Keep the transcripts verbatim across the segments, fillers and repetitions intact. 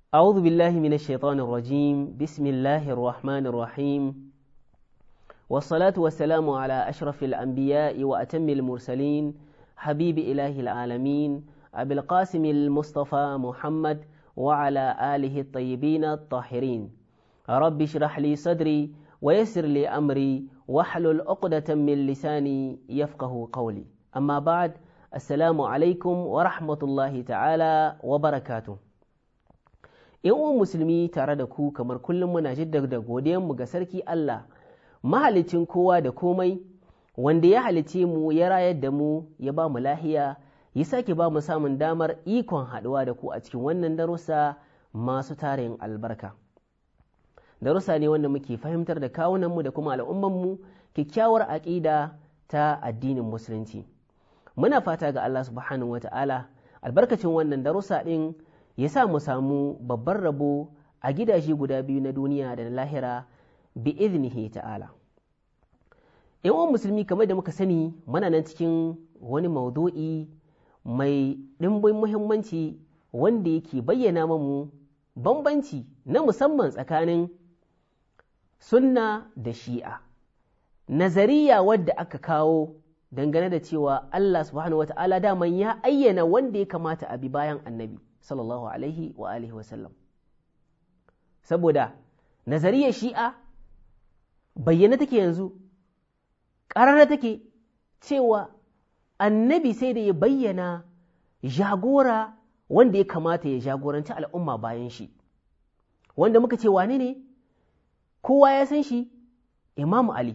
أعوذ بالله من الشيطان الرجيم بسم الله الرحمن الرحيم والصلاة والسلام على أشرف الأنبياء وأتم المرسلين حبيب إله العالمين أبي القاسم المصطفى محمد وعلى آله الطيبين الطاهرين رب اشرح لي صدري ويسر لي أمري واحلل عقدة من لساني يفقه قولي أما بعد السلام عليكم ورحمة الله تعالى وبركاته. uwan musulmi tare da ku kamar kullum muna jaddada godiyanmu ga sarki Allah mahalicin kowa da komai wanda ya halice mu ya rayar da mu ya ba mu lahiya ya sake ba mu samun damar ikon haɗuwa da ku a cikin wannan darussa masu tarin albarka. Darussa ne wanda muke fahimtar da kawunanmu da kuma al'ummanmu kyakkyawar aƙida ta addinin musulunci. Muna fata ga Allah subhanahu wa ta'ala albarkacin wannan darussa ɗin ya sa mu samu babban rabo a gidaje guda biyu na duniya da na lahira bi iznihi ta'ala. ‘Yan musulmi kamar da muka sani muna nan cikin wani maudu'i mai ɗimbin muhimmanci wanda yake bayyana mamu bambanci na musamman tsakanin sunna da shi'a. Nazariya wadda aka kawo dangane da cewa Allah subhanahu wa ta'ala daman ya ayyana wanda ya kamata a bi bayan annabi. sallallahu alaihi wa alihi wasallam saboda nazariyar shi'a bayyana take yanzu ƙarara take cewa annabi sai da ya bayyana jagora wanda ya kamata ya jagoranci al'umma bayan shi wanda muka ce wane ne kowa ya san shi imamu ali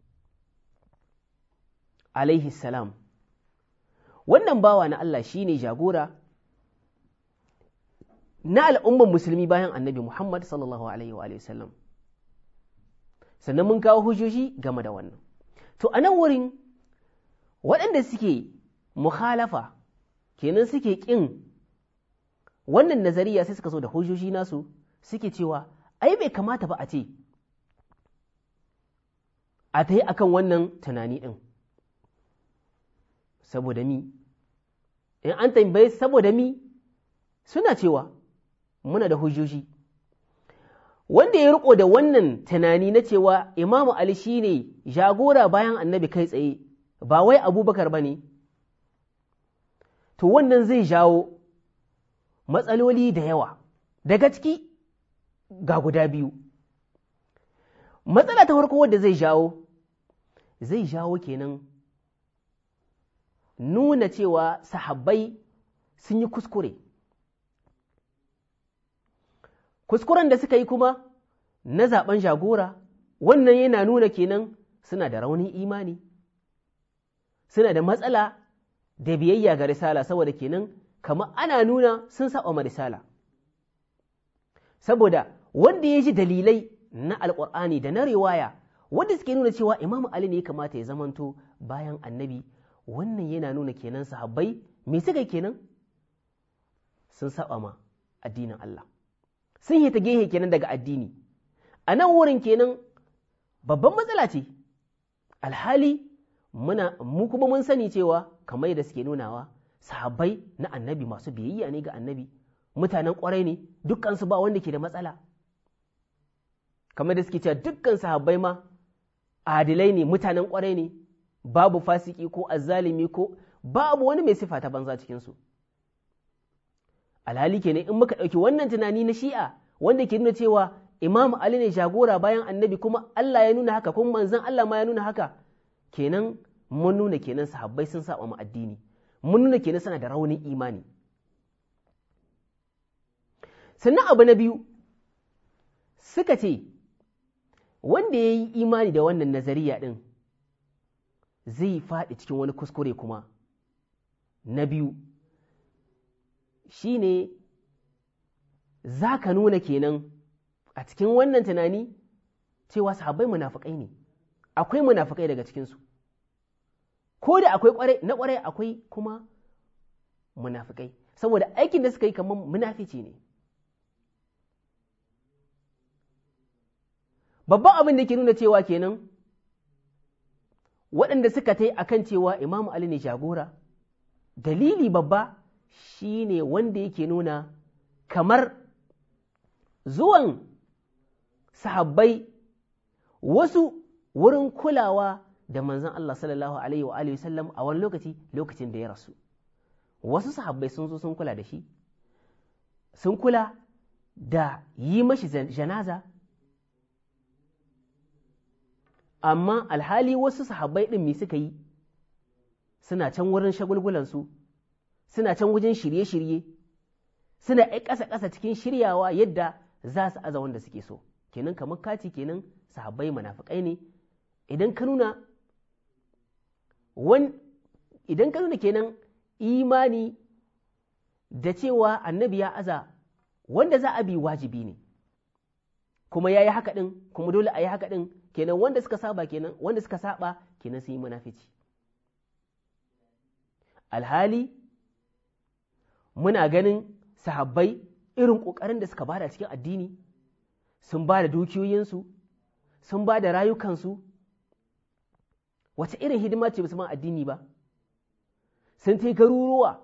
alaihi salam wannan bawa na Allah shine jagora na al'umman musulmi bayan annabi Muhammad sallallahu Alaihi wa sallam. Sannan mun kawo hujjoji game da wannan. To, a nan wurin waɗanda suke mukhalafa kenan suke ƙin wannan nazariya sai suka so da hujjoji nasu suke cewa, ai bai kamata ba a ce, a ta yi akan wannan tunani ɗin. Saboda mi, in an tambaye saboda mi suna cewa, muna da hujjoji wanda ya riko da wannan tunani na cewa imamu ali shine jagora bayan annabi kai tsaye ba wai abubakar ba ne to wannan zai jawo matsaloli da yawa daga ciki ga guda biyu matsala ta farko wadda zai jawo zai jawo kenan nuna cewa sahabbai sun yi kuskure kuskuren da suka yi kuma na zaben jagora wannan yana nuna kenan suna da raunin imani suna da matsala da biyayya ga risala saboda kenan kamar ana nuna sun saba ma risala saboda wanda ya ji dalilai na alƙur'ani da na riwaya wanda suke nuna cewa imamu ali ne ya kamata ya zamanto bayan annabi wannan yana nuna kenan sahabbai me suka kenan sun saba ma addinin Allah sun yi ta gehe kenan daga addini a nan wurin kenan babban matsala ce alhali muna mu kuma mun sani cewa kamar yadda suke nunawa sahabbai na annabi masu biyayya ne ga annabi mutanen kwarai ne dukkansu ba wanda ke da matsala kamar da suke cewa dukkan sahabbai ma adilai ne mutanen kwarai ne babu fasiki ko azzalimi ko babu wani mai sifa ta banza cikinsu alhali kenan in muka ɗauki wannan tunani na shi'a wanda ke nuna cewa imamu ali ne jagora bayan annabi kuma Allah ya nuna haka kuma manzon Allah ma ya nuna haka kenan mun nuna kenan sahabbai sun saba mu addini mun nuna kenan suna da raunin imani sannan abu na biyu suka ce wanda ya yi imani da wannan nazariya ɗin zai faɗi cikin wani kuskure kuma na biyu shi ne za ka nuna kenan a cikin wannan tunani cewa sahabbai munafukai ne akwai munafukai daga cikinsu ko da akwai kwarai na kwarai akwai kuma munafukai saboda aikin da suka yi kamar munafici ne babban abin da ke nuna cewa kenan waɗanda suka ta yi akan cewa imamu ali ne jagora dalili babba shi ne wanda yake nuna kamar zuwan sahabbai wasu wurin kulawa da manzon Allah sallallahu alaihi wa alihi wasallam a wani lokaci lokacin da ya rasu, wasu sahabbai sun zo sun kula da shi, sun kula da yi mashi janaza, amma alhali wasu sahabbai ɗin me suka yi, suna can wurin shagulgulansu, suna can wajen shirye-shirye, suna ɗai ƙasa-ƙasa cikin shiryawa yadda za su aza wanda suke so. Kenan kamar kati kenan sahabbai munafikai ne. Idan ka nuna wan idan ka nuna kenan imani da cewa annabi ya aza wanda za a bi wajibi ne, kuma ya yi haka ɗin, kuma dole a yi haka ɗin, kenan wanda suka saba kenan wanda suka saba kenan sun yi munafici. Alhali muna ganin sahabbai irin ƙoƙarin da suka bada cikin addini, sun ba da dukiyoyinsu, sun ba da rayukansu, wace irin hidima ce musamman addini ba, sun ta garuruwa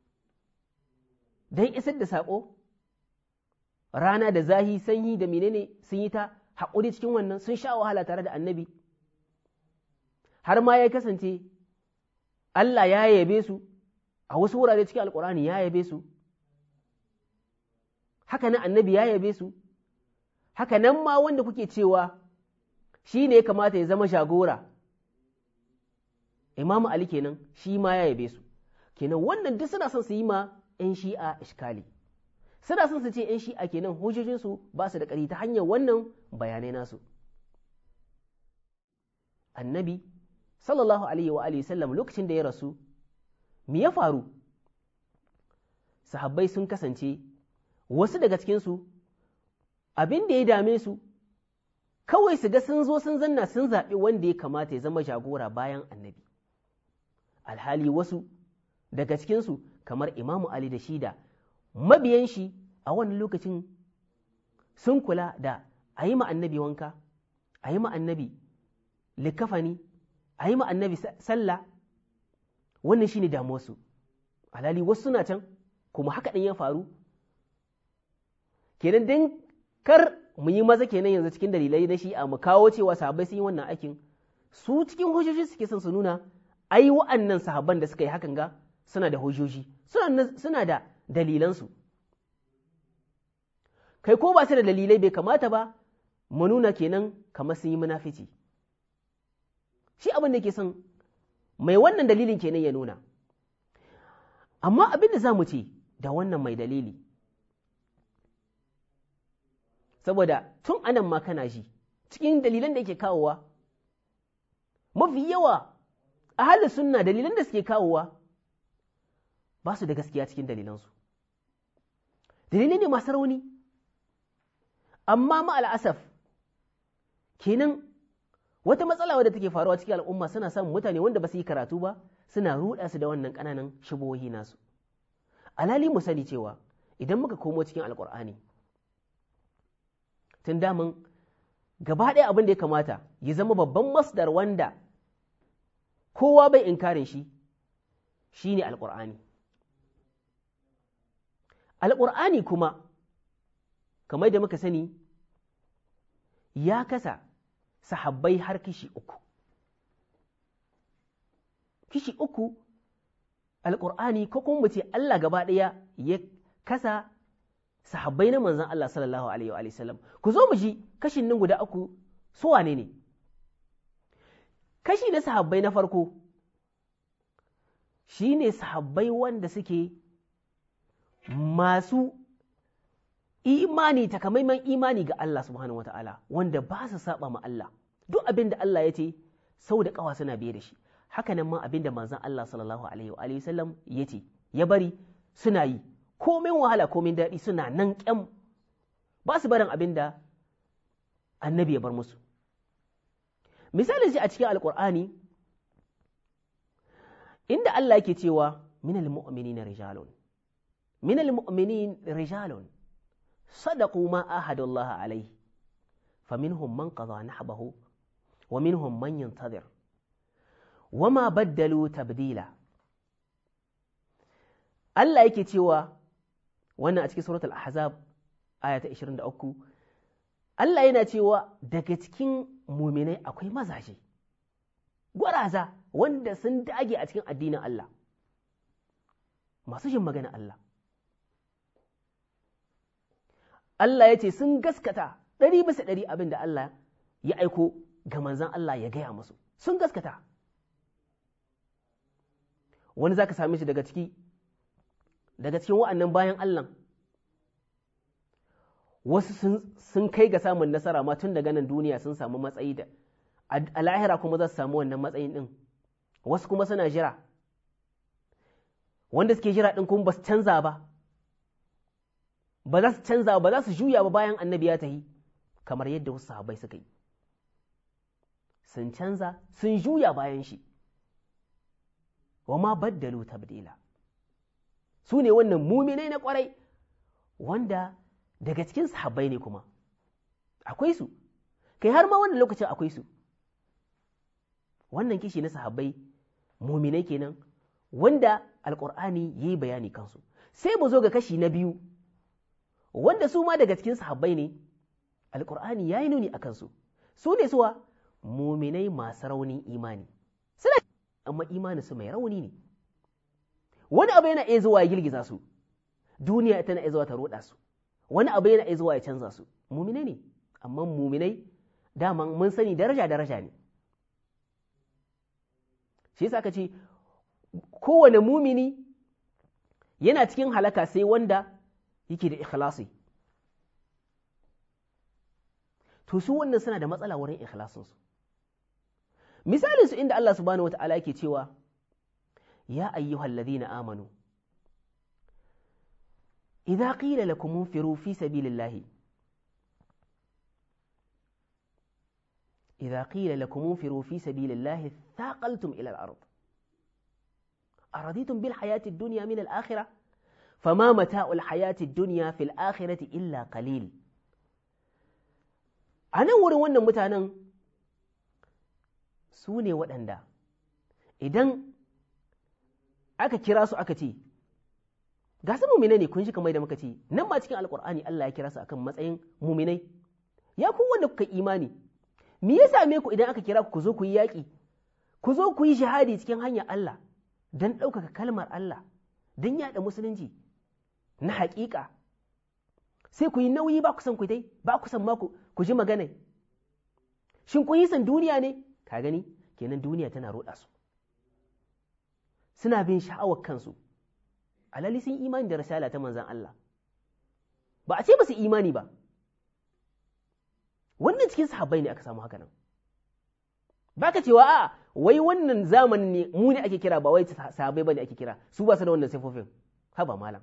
don isar da saƙo, rana da zahi sanyi da menene sun yi ta haƙuri cikin wannan, sun sha wahala tare da annabi, har ma ya kasance Allah ya yabe su a wasu wurare cikin alƙur'ani, ya yabe su, haka nan annabi ya yabe su, haka nan ma wanda kuke cewa shi ne ya kamata ya zama shagora, Imamu Ali kenan, shi ma ya yabe su. Kenan wannan duk suna son su yi ma ‘yan shi'a iskali, suna son su ce ‘yan shi'a kenan hujjojinsu ba su da ƙari ta hanyar wannan bayanai nasu. Annabi sallallahu alaihi wa alihi sallam lokacin da ya rasu, me ya faru? Sahabbai sun kasance wasu daga cikinsu abin da ya dame su kawai su ga sun zo sun zanna sun zaɓi wanda ya kamata ya zama jagora bayan annabi. Alhali wasu daga cikinsu kamar Imamu Ali da Shida mabiyan shi a wannan lokacin sun kula da a yi ma annabi wanka, a yi ma annabi likafani, a yi ma annabi sallah, wannan shi ne damuwarsu. Alhali wasu suna can kuma haka ɗin ya faru. Kenan don kar mu yi maza kenan yanzu cikin dalilai na shi'a mu kawo cewa sahabbai sun yi wannan aikin, su cikin hujjoji suke son su nuna ai wa'annan sahabban da suka yi hakan ga suna da hujjoji, suna da dalilansu. Kai ko ba su da dalilai bai kamata ba mu nuna kenan kamar sun yi munafici. Shi abin da ke son mai wannan dalilin kenan ya nuna. Amma abin da za mu ce da wannan mai dalili, saboda tun anan ma kana ji cikin dalilan da yake kawowa, mafi yawa a halin sunna dalilan da suke kawowa ba su da gaskiya cikin dalilansu, dalilai ne masu rauni. Amma ma al'asaf kenan wata matsala wadda take faruwa cikin al'umma, suna samun mutane wanda ba su yi karatu ba suna ruɗa su da wannan ƙananan shubuhohi nasu. Alhali mu sani cewa idan muka komo cikin alƙur'ani, tun daman gaba ɗaya abin da ya kamata ya zama babban masdar wanda kowa bai inkarin shi shi ne alƙur'ani. Alƙur'ani kuma kamar da muka sani ya kasa sahabbai har kishi uku. Kishi uku alƙur'ani ko kuma mu ce Allah gaba ɗaya ya kasa sahabbai na manzan Allah sallallahu alaihi wa sallam. Ku zo mu ji kashin nan guda uku su wane ne? Kashi na sahabbai na farko shi ne sahabbai wanda suke masu imani, takamaiman imani ga Allah subhanahu wata'ala, wanda ba su saba ma Allah. Duk abin da Allah ya ce sau da ƙawa suna biye da shi. Haka nan ma abin da manzan Allah sallallahu alaihi wa sallam ya ce ya bari suna yi, komin wahala komin daɗi suna nan ƙyam, ba su barin abin da annabi ya bar musu. Misalin shi a cikin alƙur'ani inda Allah yake cewa minal mu'minina rijalun minal mu'minin rijalun sadaqu ma ahadullahi alaihi faminhum man qada nahbahu wa minhum man yantadir wama baddalu tabdila. Allah yake cewa wannan a cikin suratul ahzab aya ta ishirin da uku, Allah yana cewa daga cikin muminai akwai mazaje gwaraza wanda sun dage a cikin addinin Allah, masu jin magana Allah. Allah ya ce sun gaskata ɗari bisa ɗari abin da Allah ya aiko ga manzan Allah ya gaya musu, sun gaskata. Wani za ka same shi daga ciki, daga cikin wa'annan bayan Allah, wasu sun kai ga samun nasara ma tun daga nan duniya sun samu matsayi da a lahira kuma za su samu wannan matsayin ɗin, wasu kuma suna jira, wanda suke jira ɗin kuma ba su canza ba, ba za su canza ba za su juya ba bayan annabi ya tahi, kamar yadda wasu sahabbai suka yi, sun canza sun juya bayan shi, wa ma baddalu tabdila. Su ne wannan muminai na kwarai, wanda daga cikin sahabbai ne kuma akwai su, kai har ma wannan lokacin akwai su. Wannan kishi na sahabbai muminai kenan, wanda alƙur'ani ya yi bayani kansu. Sai mu zo ga kashi na biyu, wanda su ma daga cikin sahabbai ne, alƙur'ani ya yi nuni a kansu. Su ne suwa muminai masu raunin imani, suna amma imani su mai rauni ne. Wani abu yana iya zuwa ya girgiza su, duniya tana iya zuwa ta roɗa su, wani abu yana iya zuwa ya canza su. Muminai ne, amma muminai daman mun sani daraja daraja ne. Shi yasa aka ce kowane mumini yana cikin halaka sai wanda yake da ikhlasi. To su wannan suna da matsala wurin ikhlasinsu. Misalinsu inda Allah subhanahu wa ta'ala yake cewa, ya ayyuhal ladhina amanu idza qila lakum unfiru fi sabilillahi idza qila lakum unfiru fi sabilillahi thaqaltum ila al-ard araditum bil hayati ad-dunya min al-akhirah fama mata'ul hayati ad-dunya fil akhirati illa qalil. Anan wurin wannan mutanen su ne waɗanda idan aka kira su aka ce ga su muminai ne, kun shi kamar da muka ce nan ma cikin alkur'ani Allah ya kira su akan matsayin muminai, ya ku wanda kuka imani, me ya same ku idan aka kira ku ku zo ku yi yaƙi, ku zo ku yi shahadi cikin hanyar Allah don ɗaukaka kalmar Allah, don yaɗa musulunci na haƙiƙa, sai ku yi nauyi ba ku san ku dai ba ku san ma ku ji magana. Shin kun yi san duniya ne? Ka gani kenan duniya tana roɗa su, suna bin sha'awar kansu, alali sun imani da risala ta manzan Allah, ba a ce ba su imani ba. Wannan cikin sahabbai ne aka samu haka nan. Ba ka cewa a wai wannan zamanin ne mu ne ake kira, ba wai sahabbai ba ne ake kira, su ba su da wannan sifofin. Haba malam.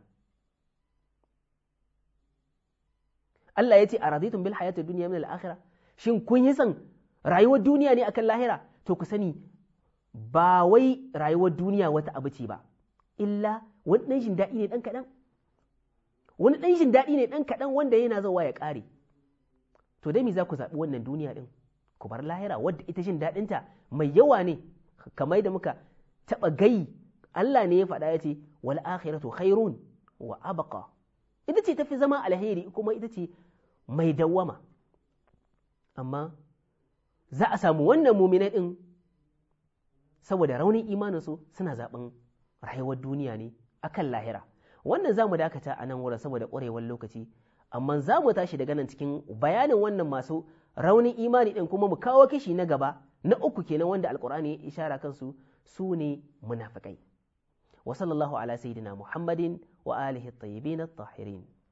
Allah ya ce a raditun bil hayatid dunya min al-akhirah, shin kun yi san rayuwar duniya ne akan lahira? To ku sani ba wai rayuwar duniya wata abu ce ba, illa wani ɗan jin daɗi ne ɗan kaɗan, wani ɗan jin daɗi ne ɗan kaɗan wanda yana zawa ya ƙare. To dai me za ku zaɓi wannan duniya ɗin ku bar lahira wadda ita jin daɗinta mai yawa ne, kamar da muka taɓa gai Allah ne ya faɗa ya ce wal akhiratu khairun wa abqa, ita ce tafi zama alheri kuma ita ce mai dawwama. Amma za a samu wannan muminai ɗin saboda raunin imaninsu suna zaɓen rayuwar duniya ne akan lahira. Wannan za mu dakata a nan wurin saboda ƙwarewar lokaci, amma za mu tashi daga nan cikin bayanin wannan masu raunin imani ɗin kuma mu kawo kishi na gaba na uku kenan wanda alƙur'ani ya ishara kansu, su ne munafikai. Wa sallallahu ala sayyidina Muhammadin wa alihi at-tayyibin at-tahirin.